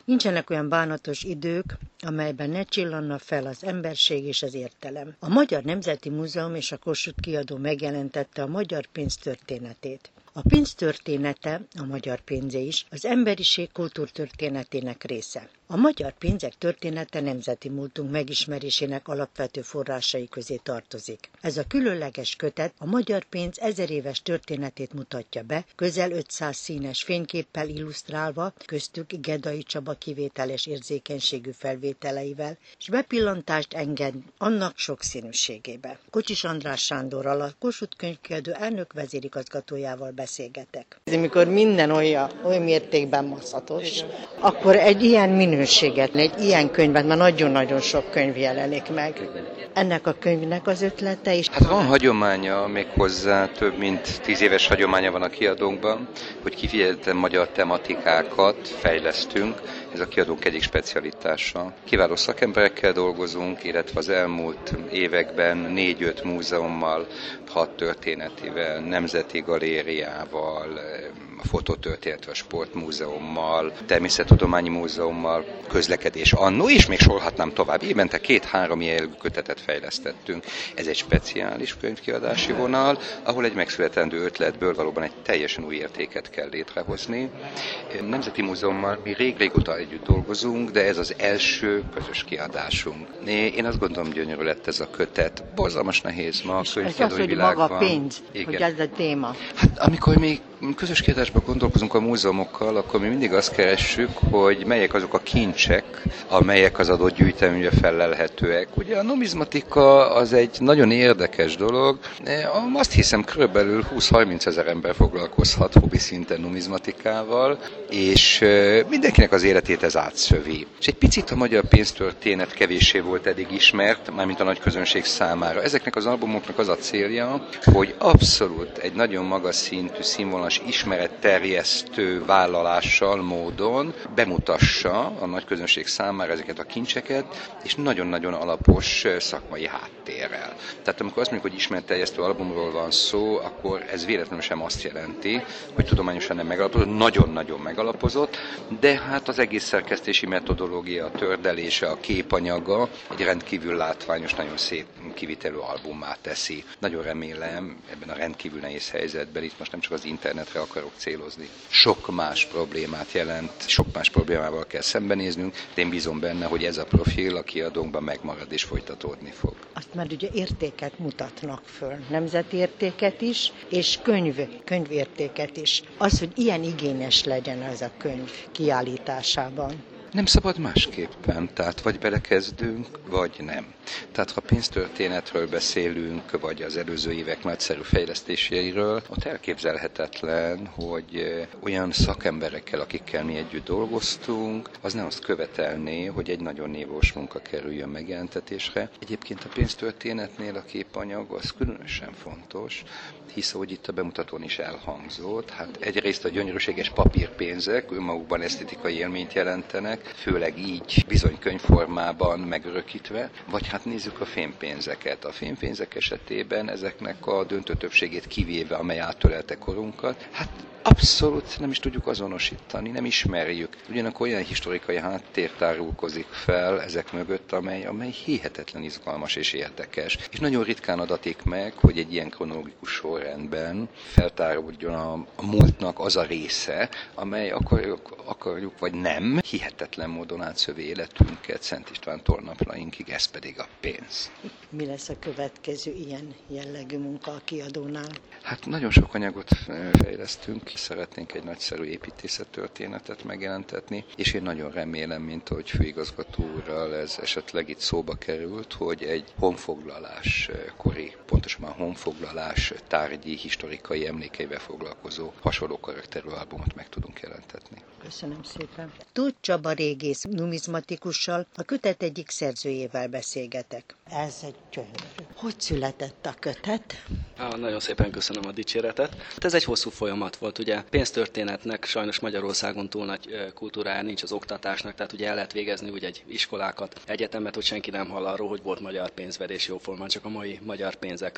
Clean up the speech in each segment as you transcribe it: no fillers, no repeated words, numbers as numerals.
Nincsenek olyan bánatos idők, amelyben ne csillanna fel az emberség és az értelem. A Magyar Nemzeti Múzeum és a Kossuth Kiadó megjelentette a magyar pénz történetét. A pénz története, a magyar pénzé is, az emberiség kultúrtörténetének része. A magyar pénzek története nemzeti múltunk megismerésének alapvető forrásai közé tartozik. Ez a különleges kötet a magyar pénz 1000 éves történetét mutatja be, közel 500 színes fényképpel illusztrálva, köztük Gedai Csaba kivételes érzékenységű felvételeivel, és bepillantást enged annak sokszínűségébe. Kocsis András Sándorral, a Kossuth Könyvkiadó elnök vezérigazgatójával beszélgetek. Amikor minden olyan mértékben maszzatos, akkor egy ilyen minőséget, egy ilyen könyvet, már nagyon-nagyon sok könyv jelenik meg. Ennek a könyvnek az ötlete is. Hát van hagyománya, méghozzá több mint 10 éves hagyománya van a kiadónkban, hogy kifejezetten magyar tematikákat fejlesztünk. Ez a kiadónk egyik specialitása. Kiváló szakemberekkel dolgozunk, illetve az elmúlt években 4-5 múzeummal, 6 történetivel, nemzeti galériával, a Fotótörténet, a Sportmúzeummal, Természettudományi Múzeummal, közlekedés annó, és még sorolhatnám tovább. Évente 2-3 jellegű kötetet fejlesztettünk. Ez egy speciális könyvkiadási vonal, ahol egy megszületendő ötletből valóban egy teljesen új értéket kell létrehozni. Nemzeti Múzeummal mi régóta együtt dolgozunk, de ez az első közös kiadásunk. Én azt gondolom, gyönyörű lett ez a kötet. Borzalmas nehéz ma a könyvkiadói világban. Maga pénz, igen. Hogy ez a téma. Hát amikor mi közös kiadásban gondolkozunk a múzeumokkal, akkor mi mindig azt keressük, hogy melyek azok a kincsek, amelyek az adott gyűjteményre fellelhetőek. Ugye a numizmatika az egy nagyon érdekes dolog. Azt hiszem, körülbelül 20-30 ezer ember foglalkozhat hobbi szinten numizmatikával, és mindenkinek az életét ez átszövi. És egy picit a magyar pénztörténet kevéssé volt eddig ismert, mármint a nagy közönség számára. Ezeknek az albumoknak az a célja, hogy abszolút egy nagyon magas szintű, színvonalas ismeretterjesztő vállalással, módon bemutassa a nagy közönség számára ezeket a kincseket, és nagyon-nagyon alapos szakmai háttérrel. Tehát amikor azt mondjuk, hogy ismeretterjesztő albumról van szó, akkor ez véletlenül sem azt jelenti, hogy tudományosan nem megalapozott, nagyon-nagyon megalapozott, de hát az egész szerkesztési metodológia, a tördelése, a képanyaga egy rendkívül látványos, nagyon szép kivitelő albummá teszi. Nagyon remélem ebben a rendkívül nehéz helyzetben, itt most nem csak az internetre akarok célozni. Sok más problémát jelent, sok más problémával kell szembenéznünk, de én bízom benne, hogy ez a profil a kiadónkban megmarad és folytatódni fog. Azt már ugye értéket mutatnak föl, nemzeti értéket is, és könyvértéket is. Az, hogy ilyen igényes legyen ez a könyv kiállításában. Nem szabad másképpen, tehát vagy belekezdünk, vagy nem. Tehát ha pénztörténetről beszélünk, vagy az előző évek nagyszerű fejlesztéseiről, ott elképzelhetetlen, hogy olyan szakemberekkel, akikkel mi együtt dolgoztunk, az nem azt követelné, hogy egy nagyon névós munka kerüljön megjelentetésre. Egyébként a pénztörténetnél a képanyag az különösen fontos, hisz, ahogy itt a bemutatón is elhangzott, hát egyrészt a gyönyörűséges papírpénzek önmagukban esztetikai élményt jelentenek, főleg így bizony könyvformában megörökítve, vagy hát nézzük a fémpénzeket. A fémpénzek esetében ezeknek a döntő többségét kivéve, amely átölelte korunkat, hát abszolút nem is tudjuk azonosítani, nem ismerjük. Ugyanakkor olyan historikai háttér tárulkozik fel ezek mögött, amely hihetetlen izgalmas és érdekes. És nagyon ritkán adatik meg, hogy egy ilyen kronológikus sorrendben feltáruljon a múltnak az a része, amely akarjuk vagy nem, hihetetlen módon átszövi életünket Szent István tornapjainkig, ez pedig a pénz. Mi lesz a következő ilyen jellegű munka a kiadónál? Hát nagyon sok anyagot fejlesztünk, szeretnénk egy nagyszerű építészettörténetet megjelentetni, és én nagyon remélem, mint ahogy főigazgató úrral ez esetleg itt szóba került, hogy egy honfoglalás kori, pontosabban honfoglalás tárgyi, historikai emlékeivel foglalkozó hasonló karakterű albumot meg tudunk jelentetni. Köszönöm szépen. Tóth Csaba régész numizmatikussal, a kötet egyik szerzőjével beszélgetek. Ez egy gyönyörű. Hogy született a kötet? Nagyon szépen köszönöm a dicséretet. Ez egy hosszú folyamat volt, ugye pénztörténetnek sajnos Magyarországon túl nagy kultúrája nincs az oktatásnak, tehát ugye el lehet végezni úgy egy iskolákat, egyetemet, hogy senki nem hall arról, hogy volt magyar pénzverés jóformán, csak a mai magyar pénzekről.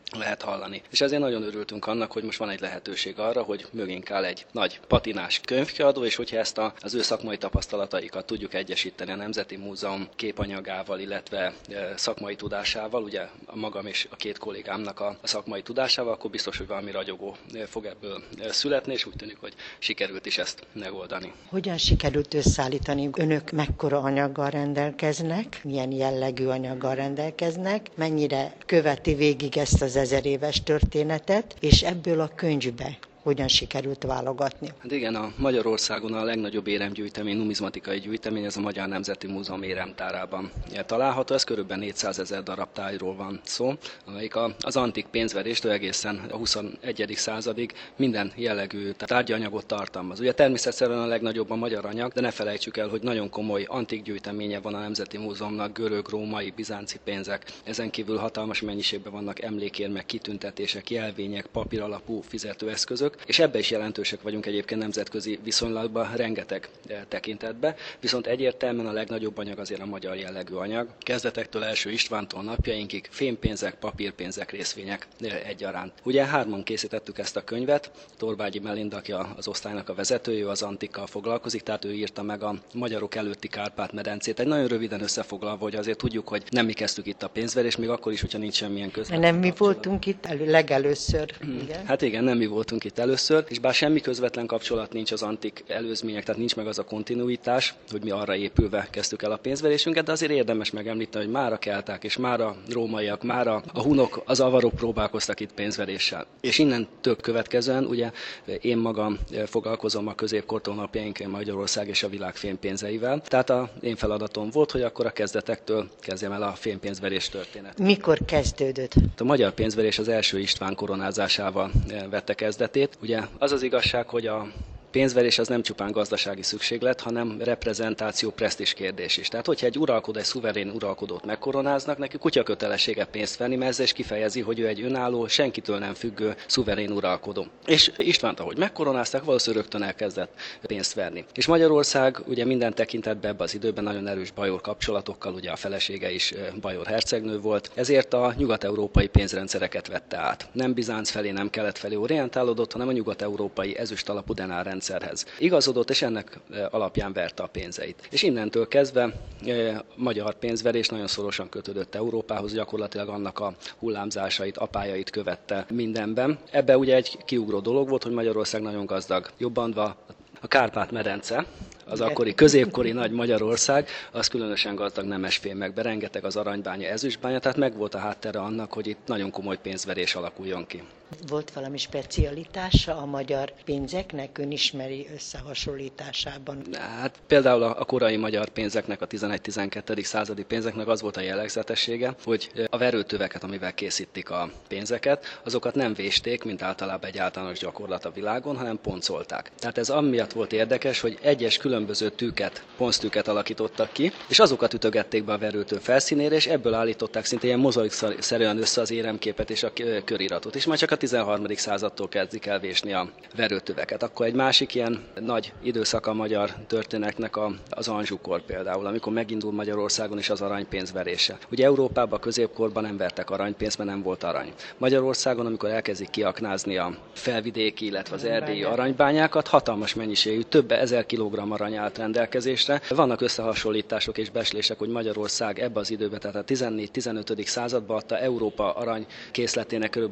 lehet hallani. És ezért nagyon örültünk annak, hogy most van egy lehetőség arra, hogy mögénk áll egy nagy patinás könyvkiadó, és hogyha ezt az ő szakmai tapasztalataikat tudjuk egyesíteni a Nemzeti Múzeum képanyagával, illetve szakmai tudásával, ugye a magam és a két kollégámnak a szakmai tudásával, akkor biztos, hogy valami ragyogó fog ebből születni, és úgy tűnik, hogy sikerült is ezt megoldani. Hogyan sikerült összeállítani? Önök mekkora anyaggal rendelkeznek? Milyen jellegű anyaggal rendelkeznek? Mennyire követi végig ezt az 1000 éves történetet, és ebből a könyvbe hogyan sikerült válogatni? Hát igen, a Magyarországon a legnagyobb éremgyűjtemény, numizmatikai gyűjtemény, ez a Magyar Nemzeti Múzeum éremtárában található. Ez körülbelül 400 000 darab tájról van szó, amelyik az antik pénzveréstől egészen a 21. századig minden jellegű tárgyanyagot tartalmaz. Ugye természetesen a legnagyobb a magyar anyag, de ne felejtsük el, hogy nagyon komoly antik gyűjteménye van a Nemzeti Múzeumnak, görög, római, bizánci pénzek. Ezen kívül hatalmas mennyiségben vannak emlékérmek, kitüntetések, jelvények, papíralapú fizetőeszközök, és ebbe is jelentősek vagyunk egyébként nemzetközi viszonylatban, rengeteg tekintetben, viszont egyértelműen a legnagyobb anyag azért a magyar jellegű anyag. Kezdetektől első Istvántól napjainkig fémpénzek, papírpénzek, részvények egyaránt. Ugye 3-an készítettük ezt a könyvet, Torbágyi Melinda, aki az osztálynak a vezetője, az antikkal foglalkozik, tehát ő írta meg a magyarok előtti Kárpát-medencét. Egy nagyon röviden összefoglalva, hogy azért tudjuk, hogy nem mi kezdtük itt a pénzverést, még akkor is, hogyha nincs semmilyen közvetlen Nem mi voltunk itt legelőször. Igen. Hát igen, nem mi voltunk itt először, és bár semmi közvetlen kapcsolat nincs az antik előzmények, tehát nincs meg az a kontinuitás, hogy mi arra épülve kezdtük el a pénzverésünket, de azért érdemes megemlíteni, hogy már a kelták és már a rómaiak, már a hunok, az avarok próbálkoztak itt pénzveréssel. És innen több következően, ugye én magam foglalkozom a középkortól napjainkig Magyarország és a világ fémpénzeivel, tehát én feladatom volt, hogy akkor a kezdetektől kezdjem el a fémpénzverés történet. Mikor kezdődött? A magyar pénzverés az első István koronázásával vette kezdetét. Ugye az az igazság, hogy a pénzverés az nem csupán gazdasági szükséglet, hanem reprezentáció, presztízs kérdés is. Tehát, hogyha egy uralkodó, egy szuverén uralkodót megkoronáznak, neki kutya kötelessége pénzt venni, mert ezzel is kifejezi, hogy ő egy önálló, senkitől nem függő, szuverén uralkodó. És Istvánt, ahogy megkoronázták, valószínűleg rögtön elkezdett pénzt verni. És Magyarország ugye minden tekintetben ebben az időben nagyon erős bajor kapcsolatokkal, ugye a felesége is bajor hercegnő volt, ezért a nyugat-európai pénzrendszereket vette át. Nem Bizánc felé, nem kelet felé orientálódott, hanem a nyugat-európai ezüst alapú denárrendszerhez igazodott, és ennek alapján verte a pénzeit. És innentől kezdve magyar pénzverés nagyon szorosan kötődött Európához, gyakorlatilag annak a hullámzásait, apájait követte mindenben. Ebbe ugye egy kiugró dolog volt, hogy Magyarország nagyon gazdag. Jobbandva a Kárpát-medence, az akkori középkori nagy Magyarország, az különösen gazdag nemesfémekbe, rengeteg az aranybánya, ezüstbánya, tehát megvolt a háttere annak, hogy itt nagyon komoly pénzverés alakuljon ki. Volt valami specialitása a magyar pénzeknek, ön ismeri összehasonlításában? Hát például a korai magyar pénzeknek, a 11-12. századi pénzeknek az volt a jellegzetessége, hogy a verőtöveket, amivel készítik a pénzeket, azokat nem vésték, mint általában egy általános gyakorlat a világon, hanem poncolták. Tehát ez amiatt volt érdekes, hogy egyes különböző ponztűket alakítottak ki, és azokat ütögették be a verőtő felszínére, és ebből állították szinte ilyen mozaikszerűen össze az éremképet és a köriratot. És majd csak a 13. századtól kezdik el vésni a verőtöveket. Akkor egy másik ilyen nagy időszak a magyar történetnek az Anjou-kor például, amikor megindul Magyarországon is az aranypénz verése. Ugye Európában a középkorban nem vertek aranypénzt, mert nem volt arany. Magyarországon, amikor elkezdik kiaknázni a felvidéki, illetve az erdélyi aranybányákat, hatalmas mennyiségű, több ezer kilogramm arany állt rendelkezésre. Vannak összehasonlítások és becslések, hogy Magyarország ebbe az időben, tehát a 14-15. században adta Európa arany készletének kb.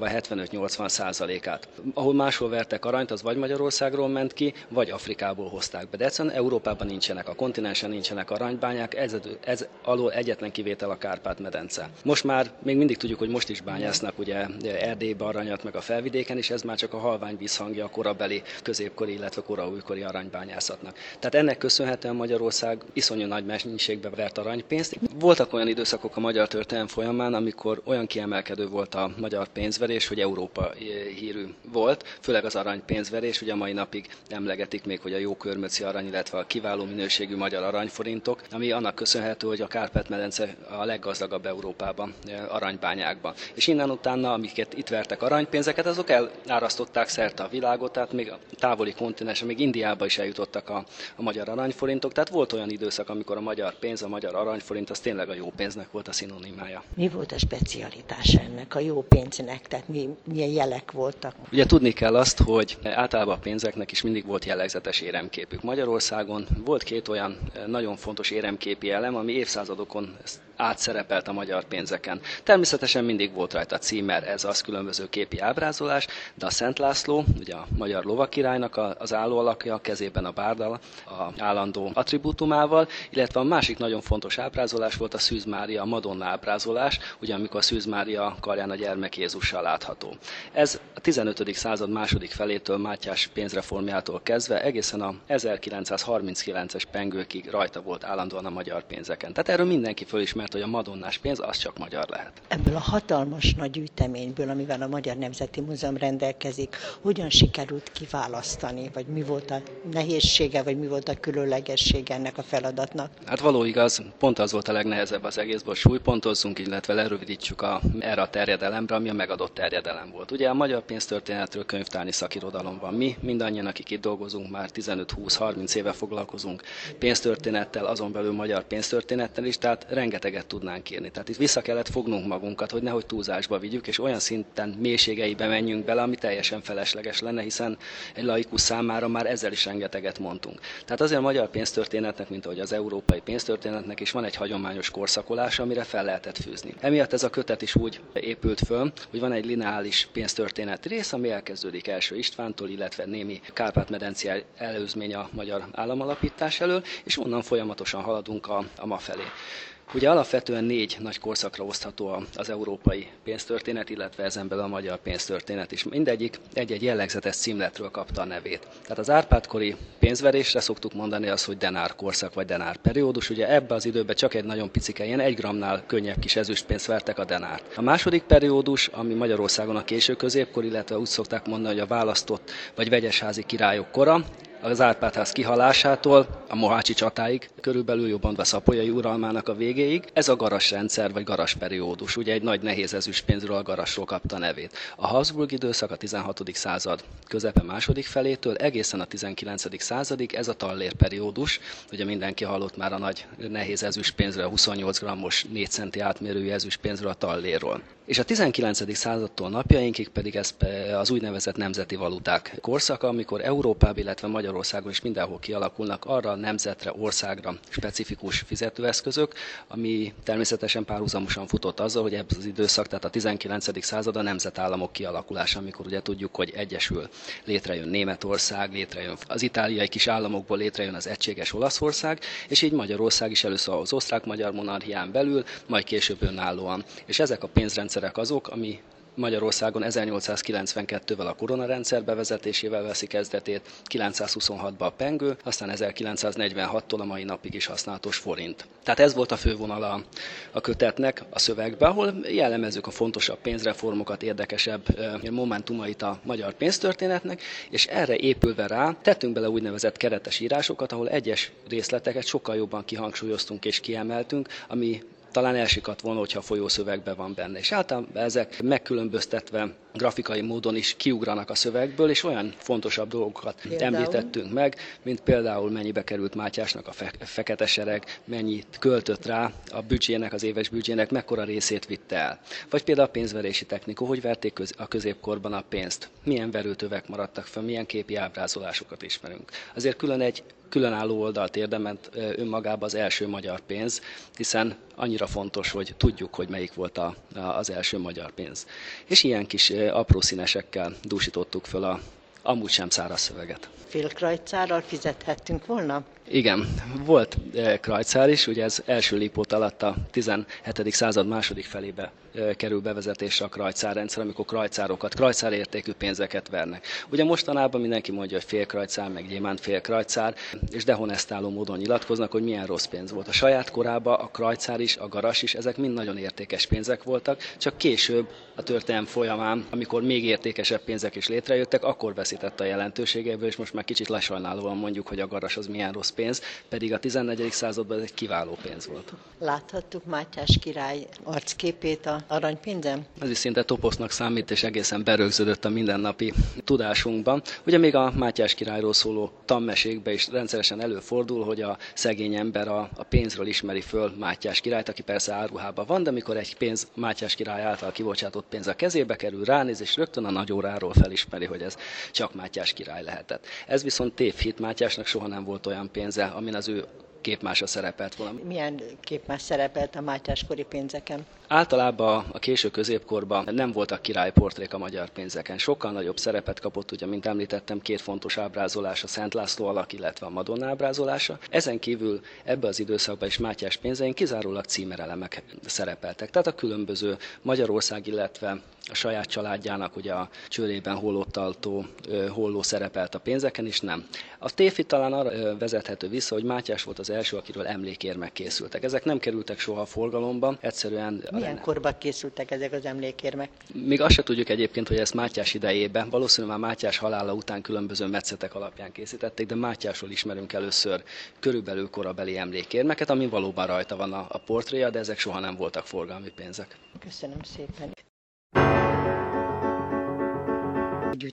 75-80%-át. Ahol máshol vertek aranyt, az vagy Magyarországról ment ki, vagy Afrikából hozták be. De egyszerűen Európában nincsenek, a kontinensen nincsenek aranybányák, ez alól egyetlen kivétel a Kárpát-medence. Most már még mindig tudjuk, hogy most is bányásznak ugye Erdélybe aranyat, meg a felvidéken, és ez már csak a halvány visszhangja a korabeli középkori, illetve koraújkori aranybányászatnak. Tehát ennek köszönhetően Magyarország iszonyú nagy mennyiségbe vert aranypénzt. Voltak olyan időszakok a magyar történelem folyamán, amikor olyan kiemelkedő volt a magyar pénzverés, hogy Európa hírű volt, főleg az aranypénzverés, ugye a mai napig emlegetik még, hogy a jó körmöci arany, illetve a kiváló minőségű magyar aranyforintok, ami annak köszönhető, hogy a Kárpát-medence a leggazdagabb Európában aranybányákban. És innen utána, amiket itt vertek aranypénzeket, azok elárasztották szerte a világot, tehát még a távoli kontinensen, még Indiába is eljutottak a magyar magyar aranyforintok, tehát volt olyan időszak, amikor a magyar pénz, a magyar aranyforint az tényleg a jó pénznek volt a szinonimája. Mi volt a specialitása ennek a jó pénznek, tehát milyen jelek voltak? Ugye tudni kell azt, hogy általában a pénzeknek is mindig volt jellegzetes éremképük. Magyarországon volt két olyan nagyon fontos éremképi elem, ami évszázadokon átszerepelt a magyar pénzeken. Természetesen mindig volt rajta címer, ez az, különböző képi ábrázolás, de a Szent László, ugye a magyar lovakirálynak az állóalakja, kezében a bárdal, a állandó attribútumával, illetve a másik nagyon fontos ábrázolás volt a Szűz Mária, a Madonna ábrázolás, ugye amikor Szűz Mária karján a gyermek Jézussal látható. Ez a 15. század második felétől Mátyás pénzreformjától kezdve egészen a 1939-es pengőkig rajta volt állandóan a magyar pénzeken. Tehát erről mindenki fölismert, hogy a madonnás pénz az csak magyar lehet. Ebből a hatalmas nagy gyűjteményből, amivel a Magyar Nemzeti Múzeum rendelkezik, hogyan sikerült kiválasztani, vagy mi volt a nehézsége, vagy mi volt a különlegessége ennek a feladatnak? Hát való igaz, pont az volt a legnehezebb az egészből, súlypontozzunk, illetve lerövidítsük erre a terjedelemre, ami a megadott terjedelem volt. Ugye a magyar pénztörténetről könyvtárnyi szakirodalom van. Mi mindannyian, akik itt dolgozunk, már 15-20-30 éve foglalkozunk pénztörténettel, azon belül magyar pénztörténettel is, tehát rengeteget tudnánk írni. Tehát itt vissza kellett fognunk magunkat, hogy nehogy túlzásba vigyük, és olyan szinten mélységeibe menjünk bele, ami teljesen felesleges lenne, hiszen egy laikus számára már ezzel is rengeteget mondtunk. Tehát azért a magyar pénztörténetnek, mint ahogy az európai pénztörténetnek is van egy hagyományos korszakolása, amire fel lehetett fűzni. Emiatt ez a kötet is úgy épült föl, hogy van egy lineális pénztörténet rész, ami elkezdődik első Istvántól, illetve némi Kárpát-medencei előzmény a magyar államalapítás elől, és onnan folyamatosan haladunk a ma felé. Ugye alapvetően 4 nagy korszakra osztható az európai pénztörténet, illetve ezen belül a magyar pénztörténet is. Mindegyik egy-egy jellegzetes címletről kapta a nevét. Tehát az Árpád-kori pénzverésre szoktuk mondani azt, hogy denár korszak vagy denár periódus. Ugye ebbe az időben csak egy nagyon picike, ilyen 1 grammnál könnyebb kis ezüstpénzt vertek a denárt. A második periódus, ami Magyarországon a késő középkor, illetve úgy szokták mondani, hogy a választott vagy vegyesházi királyok kora, az Árpád-ház kihalásától a Mohácsi csatáig, körülbelül jobban a szapolyai uralmának a végéig. Ez a garas rendszer, vagy garas periódus. Ugye egy nagy nehéz ezüstpénzről, a garasról kapta nevét. A Habsburg időszak a 16. század közepe második felétől egészen a 19. századig ez a tallér periódus. Ugye mindenki hallott már a nagy nehéz ezüstpénzről, a 28 grammos 4 centi átmérőjű ezüstpénzről, a tallérról. És a 19. századtól napjainkig pedig ez az úgynevezett nemzeti valuták korszaka, amikor Európában, illetve Magyarországon is mindenhol kialakulnak arra a nemzetre, országra specifikus fizetőeszközök, ami természetesen párhuzamosan futott azzal, hogy ebben az időszak, tehát a 19. század a nemzetállamok kialakulása, amikor ugye tudjuk, hogy egyesül, létrejön Németország, létrejön az itáliai kis államokból létrejön az egységes Olaszország, és így Magyarország is először az osztrák-magyar monarchián belül, majd később önállóan. És ezek a pénzrendszerek azok, ami Magyarországon 1892-vel a koronarendszer bevezetésével veszi kezdetét, 926-ban a pengő, aztán 1946-tól a mai napig is használatos forint. Tehát ez volt a fővonala a kötetnek a szövegben, ahol jellemezzük a fontosabb pénzreformokat, érdekesebb momentumait a magyar pénztörténetnek, és erre épülve rá tettünk bele úgynevezett keretes írásokat, ahol egyes részleteket sokkal jobban kihangsúlyoztunk és kiemeltünk, ami talán elsikadt volna, hogyha a folyószövegben van benne. És általában ezek megkülönböztetve grafikai módon is kiugranak a szövegből, és olyan fontosabb dolgokat említettünk meg, mint például mennyibe került Mátyásnak a fekete sereg, mennyit költött rá a büdzsének, az éves büdzsének, mekkora részét vitte el. Vagy például a pénzverési technika, hogy verték a középkorban a pénzt, milyen verőtövek maradtak fel, milyen képi ábrázolásokat ismerünk. Azért különálló oldalt érdemelt önmagában az első magyar pénz, hiszen annyira fontos, hogy tudjuk, hogy melyik volt az első magyar pénz. És ilyen kis apró színesekkel dúsítottuk föl a amúgy sem száraz szöveget. Félkrajcárral fizethettünk volna? Igen, volt krajcár is, ugye ez első Lipót alatt a 17. század második felébe kerül bevezetésre a krajcárrendszer, amikor krajcárértékű pénzeket vernek. Ugye mostanában mindenki mondja, hogy félkrajcár, meg gyémánt félkrajcár, és dehonestáló módon nyilatkoznak, hogy milyen rossz pénz volt. A saját korában a krajcár is, a garas is, ezek mind nagyon értékes pénzek voltak, csak később a történelem folyamán, amikor még értékesebb pénzek is létrejöttek, akkor veszített a jelentőségéből, és most már kicsit lesajnálóan mondjuk, hogy a garas az milyen rossz pénz, pedig a 14. században ez egy kiváló pénz volt. Láthattuk Mátyás király arcképét a aranypénzen? Ez is szinte toposznak számít, és egészen berögződött a mindennapi tudásunkban. Ugye még a Mátyás királyról szóló tanmesékben is rendszeresen előfordul, hogy a szegény ember a pénzről ismeri föl Mátyás királyt, aki persze áruhában van, de mikor egy pénz Mátyás király által kibocsátott pénz a kezébe kerül, ránéz, és rögtön a nagy óráról felismeri, hogy ez csak Mátyás király lehetett. Ez viszont tévhit, Mátyásnak soha nem volt olyan pénze, amin az ő képmása szerepelt volna. Milyen képmás szerepelt a mátyáskori pénzeken? Általában a késő középkorban nem voltak királyportrék a magyar pénzeken. Sokkal nagyobb szerepet kapott, ugye, mint említettem, két fontos ábrázolás, a Szent László alak, illetve a Madonna ábrázolása. Ezen kívül ebbe az időszakban is Mátyás pénzein kizárólag címerelemek szerepeltek. Tehát a különböző Magyarország, illetve a saját családjának ugye a csőrében holló szerepelt a pénzeken is, nem. A tévhit talán arra vezethető vissza, hogy Mátyás volt az első, akiről emlékérmek készültek. Ezek nem kerültek soha a forgalomba, egyszerűen... Milyen korban készültek ezek az emlékérmek? Még azt se tudjuk egyébként, hogy ezt Mátyás idejében, valószínűleg már Mátyás halála után különböző metszetek alapján készítették, de Mátyásról ismerünk először körülbelül korabeli emlékérmeket, ami valóban rajta van a portréja, de ezek soha nem voltak forgalmi pénzek. Köszönöm szépen.